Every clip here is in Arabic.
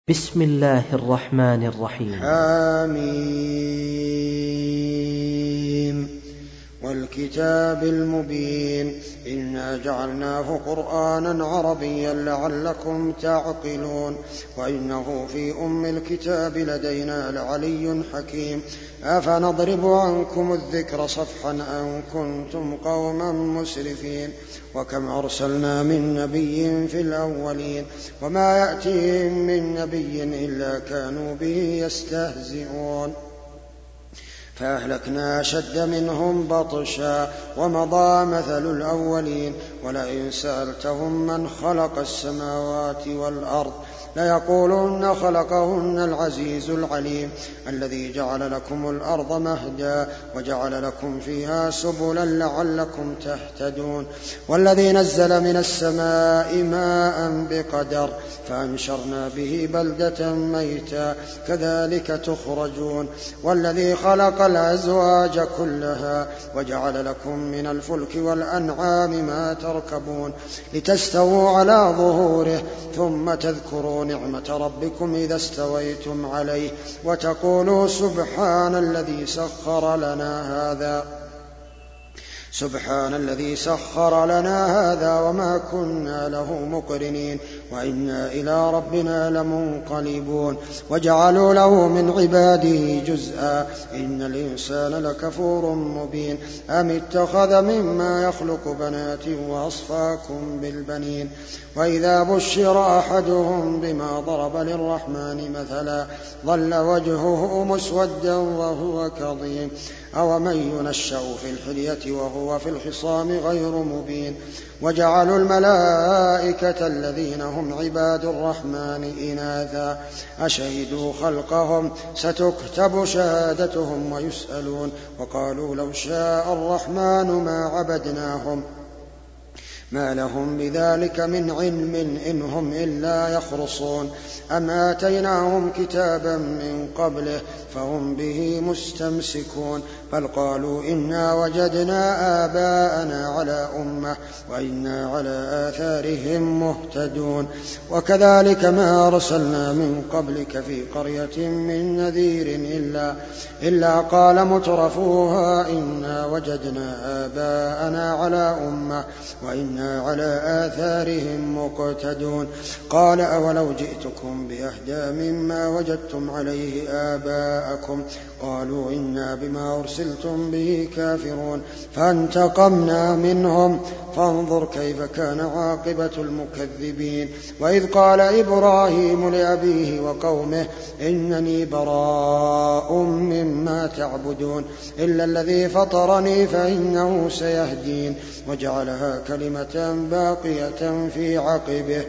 بسم الله الرحمن الرحيم. حميم والكتاب المبين إنا جعلناه قرآنا عربيا لعلكم تعقلون وإنه في أم الكتاب لدينا لعلي حكيم أفنضرب عنكم الذكر صفحا أن كنتم قوما مسرفين وكم أرسلنا من نبي في الأولين وما يأتيهم من نبي إلا كانوا به يستهزئون فأهلكنا أشد منهم بطشا ومضى مثل الأولين ولئن سألتهم من خلق السماوات والأرض ليقولن خلقهن العزيز العليم الذي جعل لكم الأرض مهدا وجعل لكم فيها سبلا لعلكم تهتدون والذي نزل من السماء ماء بقدر فأنشرنا به بلدة ميتا كذلك تخرجون والذي خلق الأزواج كلها وجعل لكم من الفلك والأنعام ما تركبون لتستووا على ظهوره ثم تذكروا نعمة ربكم إذا استويتم عليه وتقولوا سبحان الذي سخر لنا هذا وما كنا له مقرنين وإنا إلى ربنا لمنقلبون وجعلوا له من عباده جزءا إن الإنسان لكفور مبين أم اتخذ مما يخلق بنات وأصفاكم بالبنين وإذا بشر أحدهم بما ضرب للرحمن مثلا ظل وجهه مسودا وهو كظيم أومن ينشأ في الحلية وهو في الخصام غير مبين وجعلوا الملائكة الذين هم عباد الرحمن إناثا أشهدوا خلقهم ستكتب شهادتهم ويسألون وقالوا لو شاء الرحمن ما عبدناهم ما لهم بذلك من علم إن هم إلا يخرصون أم آتيناهم كتابا من قبله فهم به مستمسكون بل قالوا إنا وجدنا آباءنا على أمة وإنا على آثارهم مهتدون وكذلك ما أرسلنا من قبلك في قرية من نذير إلا قال مترفوها إنا وجدنا آباءنا على أمة وإنا على آثارهم مقتدون قال أولو جئتكم بأهدى مما وجدتم عليه آباءكم قالوا إنا بما أرسلتم به كافرون فانتقمنا منهم فانظر كيف كان عاقبة المكذبين وإذ قال إبراهيم لأبيه وقومه إنني براء مما تعبدون إلا الذي فطرني فإنه سيهدين وجعلها كلمة باقية في عقبه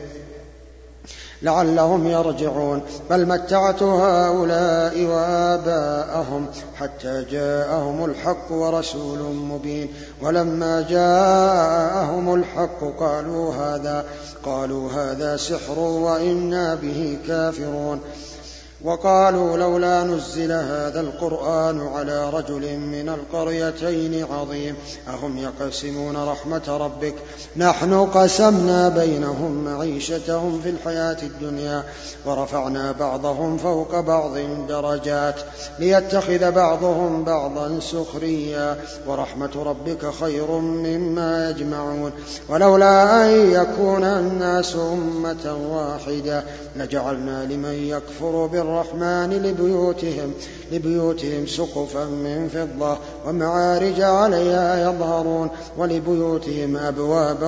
لعلهم يرجعون بل متعت هؤلاء وآباءهم حتى جاءهم الحق ورسول مبين ولما جاءهم الحق قالوا هذا سحر وإنا به كافرون وقالوا لولا نزل هذا القرآن على رجل من القريتين عظيم أهم يقسمون رحمة ربك نحن قسمنا بينهم معيشتهم في الحياة الدنيا ورفعنا بعضهم فوق بعض درجات ليتخذ بعضهم بعضا سخريا ورحمة ربك خير مما يجمعون ولولا أن يكون الناس أمة واحدة لجعلنا لمن يكفر بالرحمن لبيوتهم سقفا من فضة ومعارج عليها يظهرون ولبيوتهم أبوابا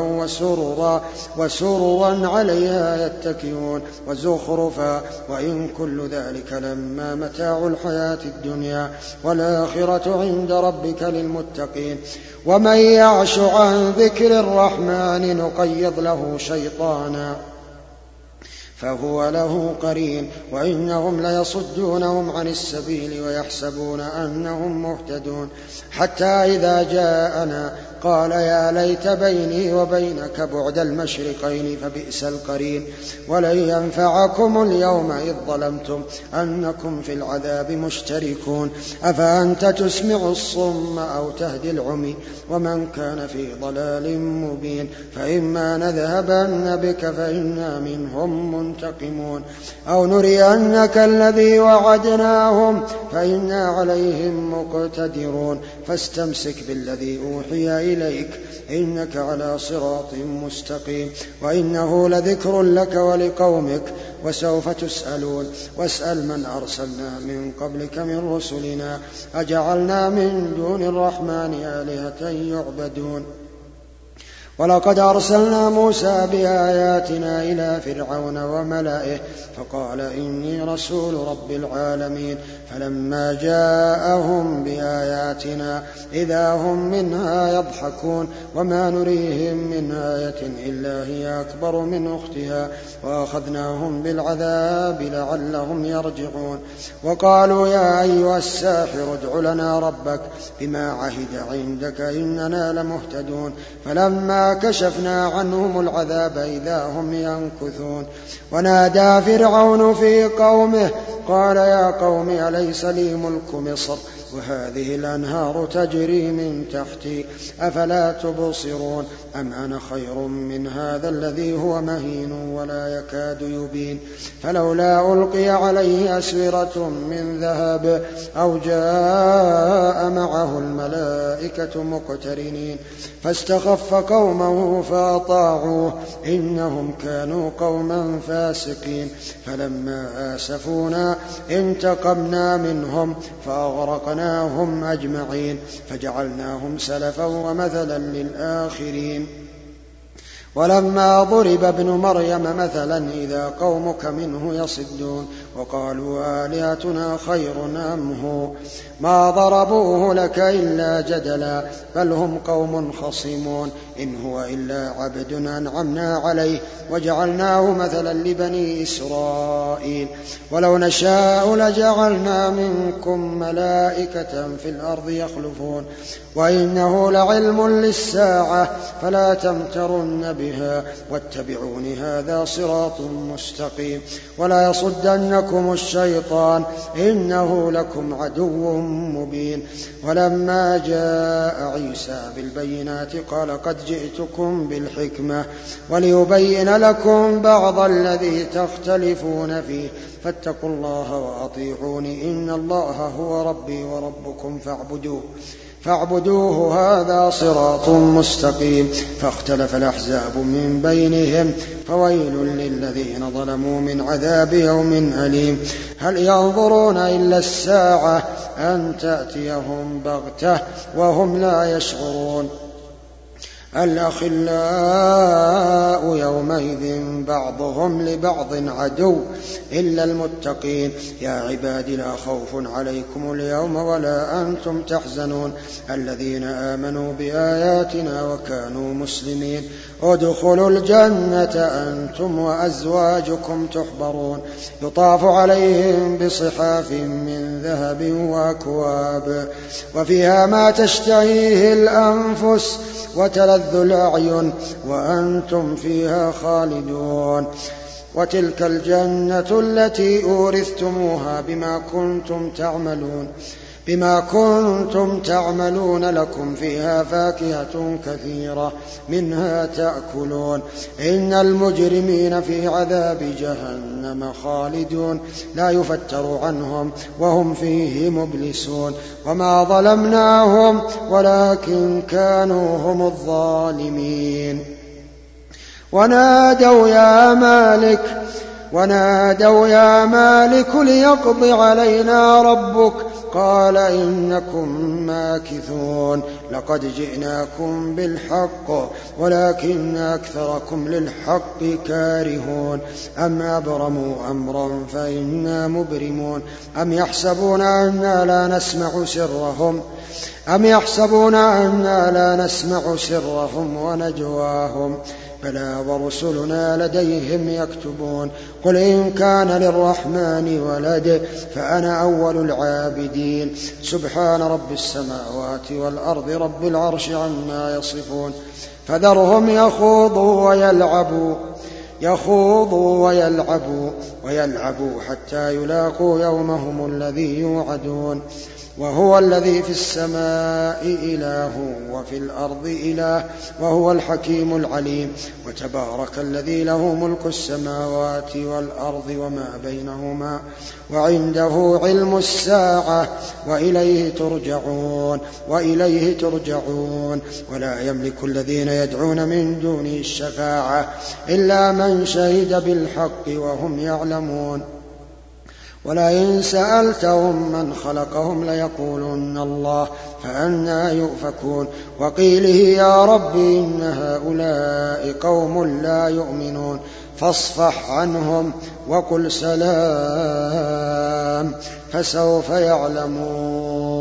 وسررا عليها يتكئون وزخرفا وإن كل ذلك لما متاع الحياة الدنيا والآخرة عند ربك للمتقين ومن يعش عن ذكر الرحمن نقيض له شيطانا فهو له قرين وإنهم ليصدونهم عن السبيل ويحسبون أنهم مهتدون حتى إذا جاءنا قال يا ليت بيني وبينك بعد المشرقين فبئس القرين ولن ينفعكم اليوم إذ ظلمتم أنكم في العذاب مشتركون أفأنت تسمع الصم أو تهدي العمي ومن كان في ضلال مبين فإما نذهبن بك فإنا منهم منتقمون أو نرينك الذي وعدناهم فإنا عليهم مقتدرون فاستمسك بالذي أوحي إليك إنك على صراط مستقيم وإنه لذكر لك ولقومك وسوف تسألون واسأل من أرسلنا من قبلك من رسلنا أجعلنا من دون الرحمن آلهة يعبدون ولقد أرسلنا موسى بآياتنا إلى فرعون وملئه فقال إني رسول رب العالمين فلما جاءهم بآياتنا إذا هم منها يضحكون وما نريهم من آية إلا هي أكبر من أختها وأخذناهم بالعذاب لعلهم يرجعون وقالوا يا أيها الساحر ادع لنا ربك بما عهد عندك إننا لمهتدون فلما كشفنا عنهم العذاب إذا هم ينكثون ونادى فرعون في قومه قال يا قوم أليس لي ملك مصر وهذه الأنهار تجري من تحتي أفلا تبصرون أم أنا خير من هذا الذي هو مهين ولا يكاد يبين فلولا ألقي عليه أسورة من ذهب أو جاء معه الملائكة مقترنين فاستخف قومه فأطاعوه إنهم كانوا قوما فاسقين فلما آسفونا انتقمنا منهم فأغرقناهم أجمعين فجعلناهم سلفا ومثلا للآخرين ولما ضرب ابن مريم مثلا إذا قومك منه يصدون وقالوا آلهتنا خير أم هو ما ضربوه لك إلا جدلا بل هم قوم خصمون إن هو إلا عبد أنعمنا عليه وجعلناه مثلا لبني إسرائيل ولو نشاء لجعلنا منكم ملائكة في الأرض يخلفون وإنه لعلم للساعة فلا تمترن بها واتبعون هذا صراط مستقيم ولا يصدنكم الشيطان إنه لكم عدو مبين ولما جاء عيسى بالبينات قال قد جئتكم بالحكمة وليبين لكم بعض الذي تختلفون فيه فاتقوا الله وأطيعون إن الله هو ربي وربكم فاعبدوه هذا صراط مستقيم فاختلف الأحزاب من بينهم فويل للذين ظلموا من عذاب يوم أليم هل ينظرون إلا الساعة أن تأتيهم بغتة وهم لا يشعرون الأخلاء يومئذ بعضهم لبعض عدو إلا المتقين يا عباد لا خوف عليكم اليوم ولا أنتم تحزنون الذين آمنوا بآياتنا وكانوا مسلمين ادخلوا الجنة أنتم وأزواجكم تحبرون يطاف عليهم بصحاف من ذهب وأكواب وفيها ما تشتهيه الأنفس وتلذ الأعين وأنتم فيها خالدون وتلك الجنة التي أورثتموها بما كنتم تعملون لكم فيها فاكهة كثيرة منها تأكلون إن المجرمين في عذاب جهنم خالدون لا يفتر عنهم وهم فيه مبلسون وما ظلمناهم ولكن كانوا هم الظالمين ونادوا يا مالك ليقض علينا ربك قال إنكم ماكثون لقد جئناكم بالحق ولكن أكثركم للحق كارهون أم أبرموا أمرا فإنا مبرمون أم يحسبون أننا لا نسمع سرهم ونجواهم بلى ورسلنا لديهم يكتبون قل إن كان للرحمن ولد فأنا أول العابدين سبحان رب السماوات والأرض رب العرش عما يصفون فذرهم يخوضوا ويلعبوا يخوضوا ويلعبوا حتى يلاقوا يومهم الذي يوعدون. وهو الذي في السماء إله وفي الأرض إله وهو الحكيم العليم. وتبارك الذي له ملك السماوات والأرض وما بينهما وعنده علم الساعة وإليه ترجعون. ولا يملك الذين يدعون من دونه الشفاعة إلا من شهد بالحق وهم يعلمون. ولئن سألتهم من خلقهم ليقولن الله فأنى يؤفكون. وقيله يا رب إن هؤلاء قوم لا يؤمنون فاصفح عنهم وقل سلام فسوف يعلمون.